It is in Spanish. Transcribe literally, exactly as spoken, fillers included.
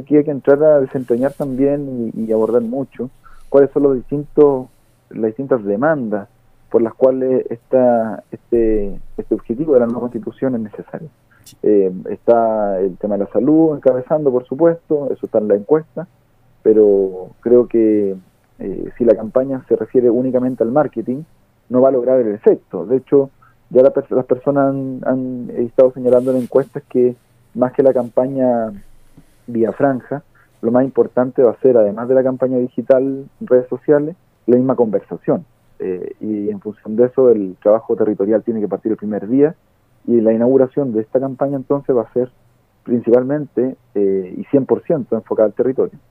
aquí hay que entrar a desentrañar también y, y abordar mucho cuáles son los distintos, las distintas demandas por las cuales esta, este, este objetivo de la nueva Constitución es necesario. Eh, está el tema de la salud encabezando, por supuesto, eso está en la encuesta, pero creo que eh, si la campaña se refiere únicamente al marketing, no va a lograr el efecto. De hecho, ya la, las personas han, han estado señalando en encuestas que más que la campaña vía franja, lo más importante va a ser, además de la campaña digital en redes sociales, la misma conversación. Eh, y en función de eso, el trabajo territorial tiene que partir el primer día, y la inauguración de esta campaña entonces va a ser principalmente eh, y cien por ciento enfocada al territorio.